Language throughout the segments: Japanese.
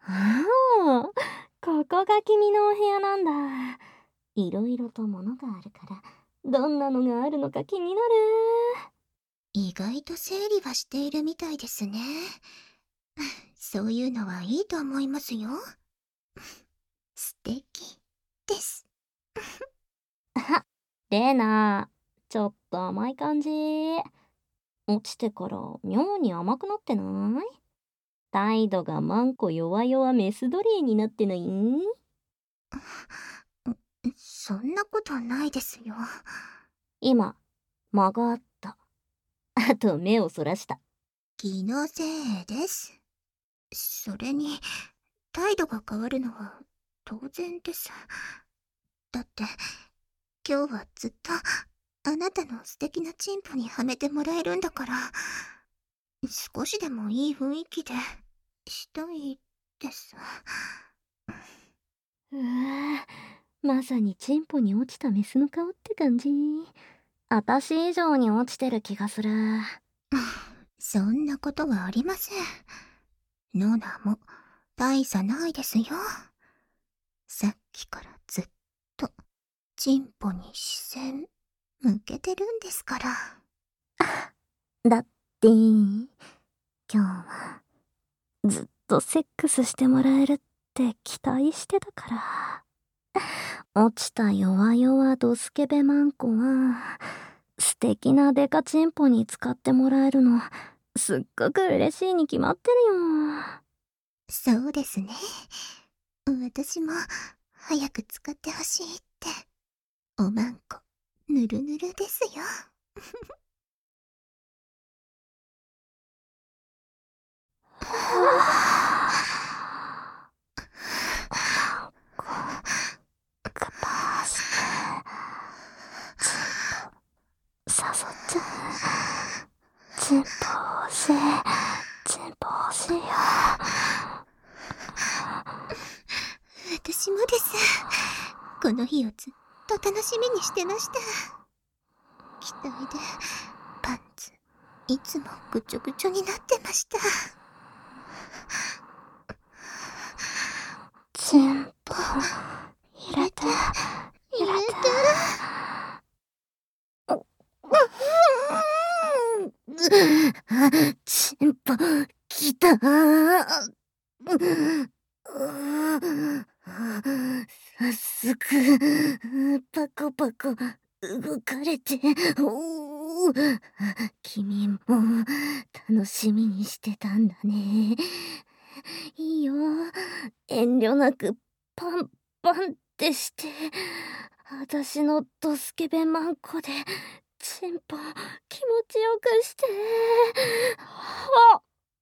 ああ、ここが君のお部屋なんだ。いろいろと物があるから、どんなのがあるのか気になる。 意外と整理はしているみたいですね。そういうのはいいと思いますよ。素敵です。 あ、レナ、ちょっと甘い感じ。落ちてから妙に甘くなってない？態度がマンコ弱々メス奴隷になってない？ そんなことないですよ。 今、間があった。あと目をそらした。 気のせいです。それに、態度が変わるのは当然です。だって、今日はずっとあなたの素敵なチンポにはめてもらえるんだから、少しでもいい雰囲気でしたいです。 うわぁ、まさにチンポに落ちたメスの顔って感じ。あたし以上に落ちてる気がする。 そんなことはありません。ノナも大差ないですよ。さっきからずっとチンポに視線向けてるんですから。 だって、今日はずっとセックスしてもらえるって期待してたから。落ちた弱々ドスケベマンコは、素敵なデカチンポに使ってもらえるの、すっごく嬉しいに決まってるよ。 そうですね。私も早く使ってほしいって。おまんこ、ぬるぬるですよ。 カパーして、チンポ、誘っちゃう。チンポ欲しい、チンポ欲しいよ。 私もです。この日をずっと楽しみにしてました。期待で、パンツ、いつもぐちょぐちょになってました。 チンポ、入れて、入れて。チンポ、きたー。早速、パコパコ動かれて、おー、君も楽しみにしてたんだね。いいよ、遠慮なくパンパンってして、私のドスケベマンコでチンポ気持ちよくして。あ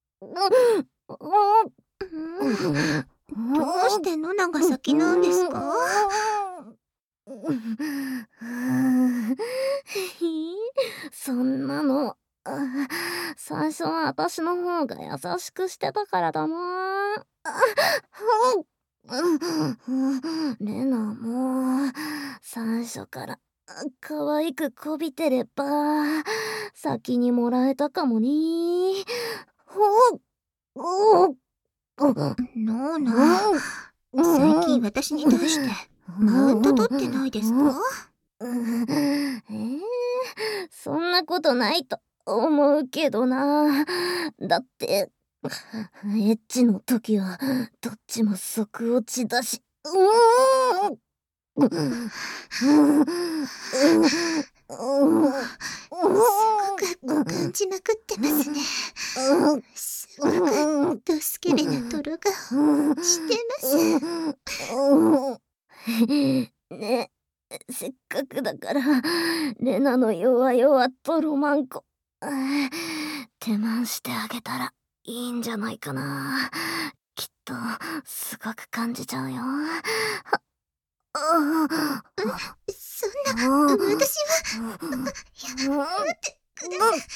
どうしてノナが先なんですか？ そんなの、最初は私の方が優しくしてたからだもん。レナも最初から可愛くこびてれば先にもらえたかもね。 ノーナ、最近私に対してマウント取ってないですか？ そんなことないと思うけどな。だってエッチの時はどっちも即落ちだし。 すごく感じまくってますね。すごくドスケベなトロ顔してます。 ね、せっかくだからレナの弱々とロマンコ手満してあげたらいいんじゃないかな。きっとすごく感じちゃうよ。 そんな、私は、待ってください。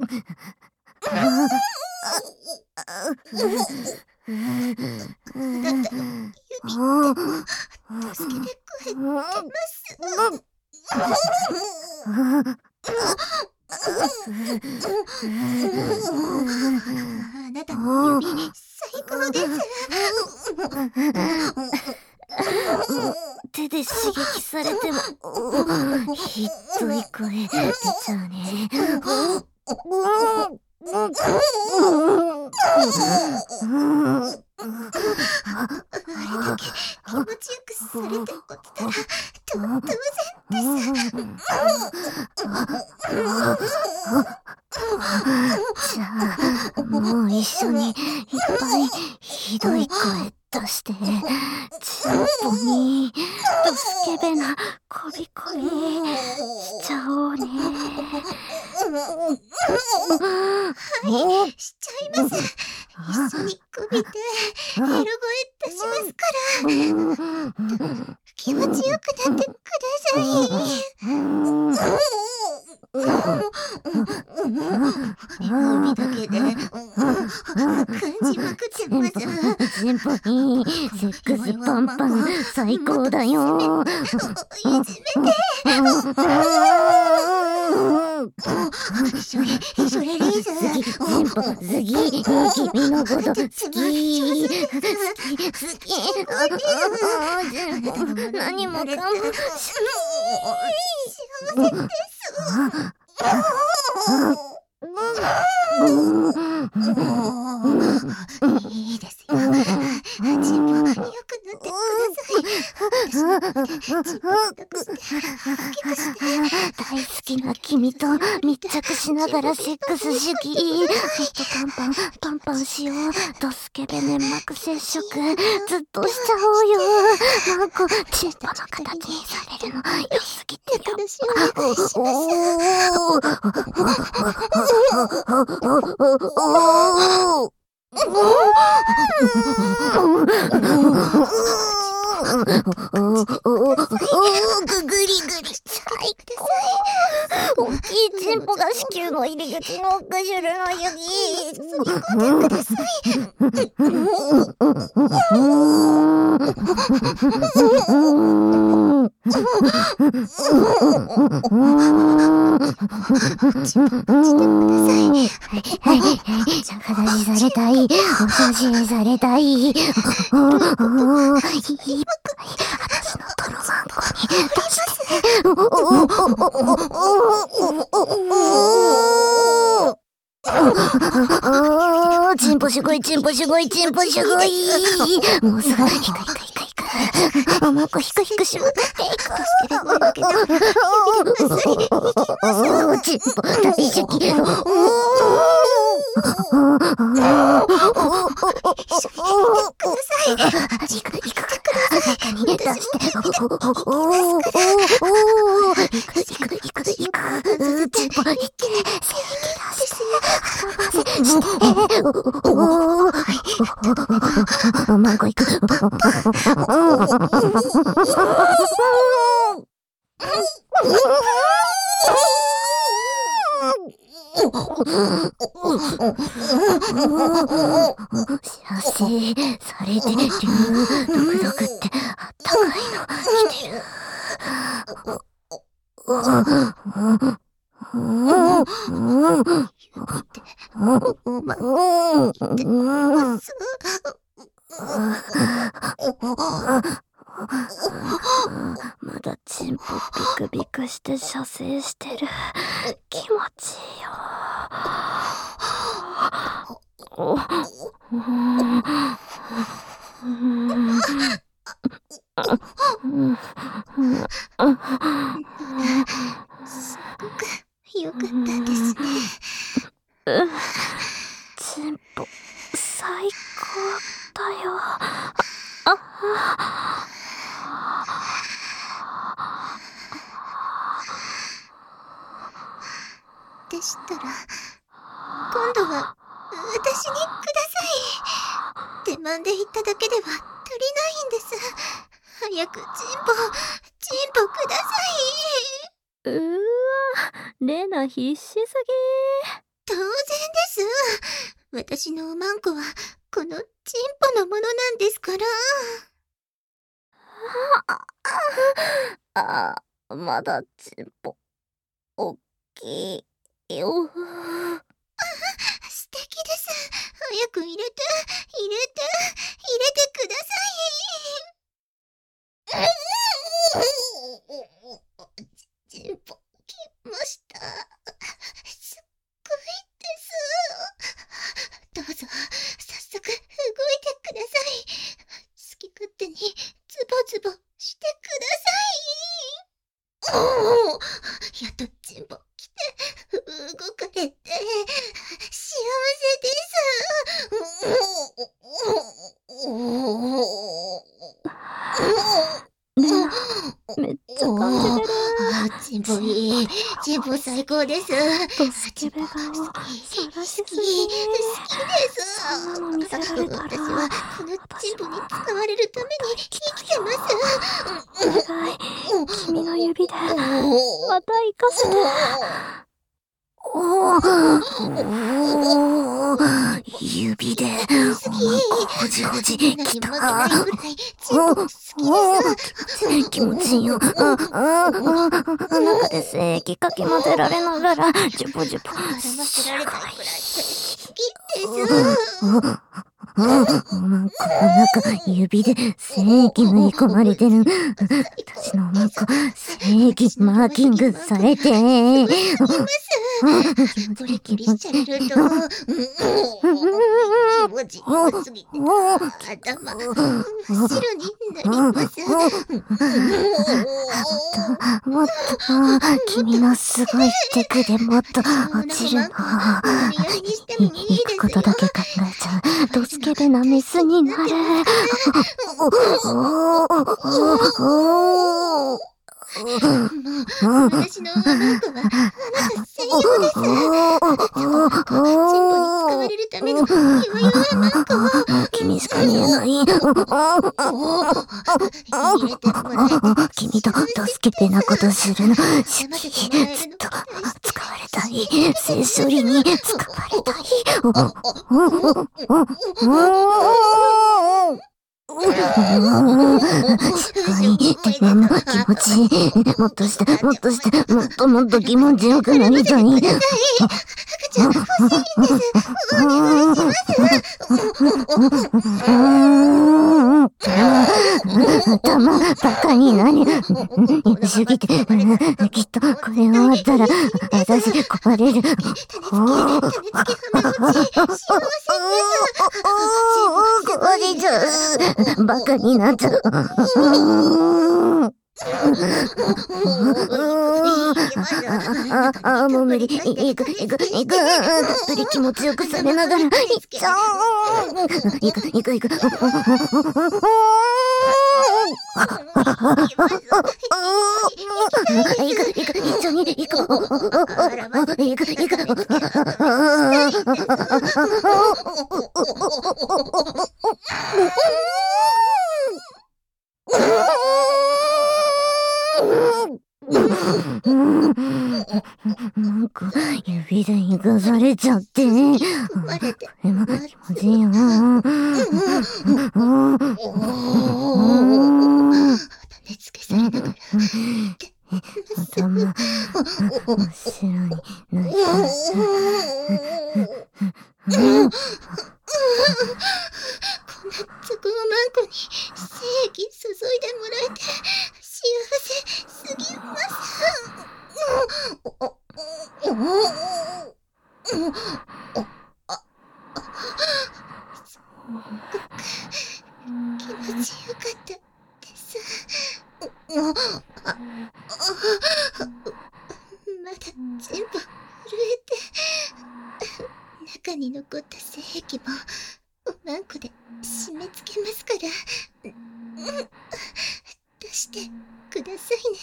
あなたの指っても助けてくれてます。あなたの指最高です。 手で刺激されてもひどい声出ちゃうね。 あれだけ気持ちよくされておったら当然です。 じゃあもう一緒にいっぱいひどい声出してチンポにドスケベなこびこびしちゃおうね。 はい、しちゃいます。一緒にこびてエロ声出しますから。気持ちよくなってください。指だけで感じまくってます。 チンポにセックスパンパン最高だよ。 いじめて。それリーザチンポ好き、君のこと好き、好き、何もかも幸せです。いいですよ。チンポよくなってください。チンポ抱くして大きくして。 大好きな君と密着しながらセックス主義。パンパンしよう。ドスケベ粘膜接触ずっとしちゃおうよ。なんかチンポの形にされるの良すぎてよ。 私お願いしますグリ最高。大きいチンポが子宮の入り口のぐじゅるの指。 くださ話されたい。お写真されたい。私のトロマンコに出して。チンポすごい。もうすぐ、いく。もうひくしまくっていく。チンポ大好き。中に出して。チンポいけ。マンコいく。射精されてる。ドクドクってあったかいの来てる。まだチンポビクビクして射精してる。気持ちいいよ。 すごくよかったですね。 チンポ最高だよ。 でしたら今度は私にください。手間で言っただけでは足りないんです。早くチンポください。 レナ必死すぎ。 当然です。私のおまんこはこのチンポのものなんですから。 まだチンポおっきいよ。 素敵です。早く入れてください。 もう最高です。 ドスケベ顔さらしすぎ。 好きです。 そんなの見せられたら私はこのチンポに使われるために生きてます。 お願い、君の指でまた生かして。指でほじほじきた。気持ちいいよ。中で精液かき混ぜられながらジュポジュポしられたいくらい好きです。 なんか指で精液塗り込まれてる。私のなんか精液マーキングされて。 プリプリしちゃれると、気持ちよすぎて、頭、真っ白になります。 もっと、君のすごいテクでもっと落ちるの。いくことだけ考えちゃう。ドスケベなメスになる。 私のマンコはあなた専用です。チンポに使われるための弱々マンコ。 君しか見えない。君とドスケベなことするの好き。ずっと使われたい。性処理に使われたい。てめえの気持ち、もっとして、もっとして、もっともっと気持ちよくなりたい。 赤ちゃん欲しいんです。お願いします。 頭バカになりすぎて、きっとこれ終わったら私壊れる。壊れちゃう。バカになっちゃう。もう無理。いく。たっぷり気持ちよくされながら、いっちゃう。いく。一緒に行こう。いく。なんか指で生かされちゃって。これも気持ちいいよ。 種付けされながら。 頭真っ白になった。 こんなつくもマンコに精液注いでもらえて幸せすぎます。気持ちよかったです。まだ全部震えて、中に残った精液もおまんこで締め付けますから、出してくださいね。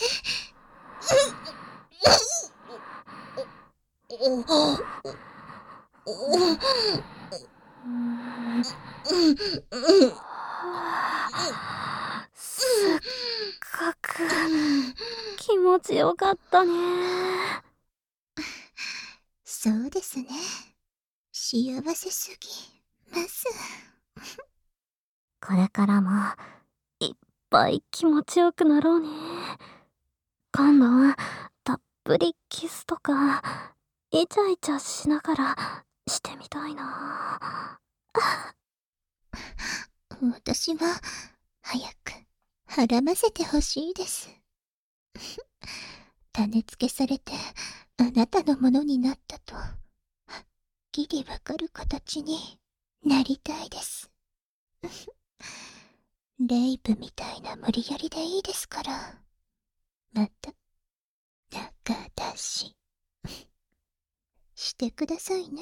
すっごく気持ちよかったね。 そうですね。幸せすぎます。 これからもいっぱい気持ちよくなろうね。今度はたっぷりキスとかイチャイチャしながらしてみたいな。 私は早く孕ませてほしいです。種付けされてあなたのものになったとはっきりわかる形になりたいです。レイプみたいな無理やりでいいですから、また中出ししてくださいね。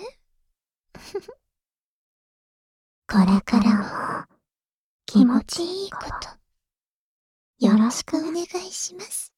これからも気持ちいいことよろしくお願いします。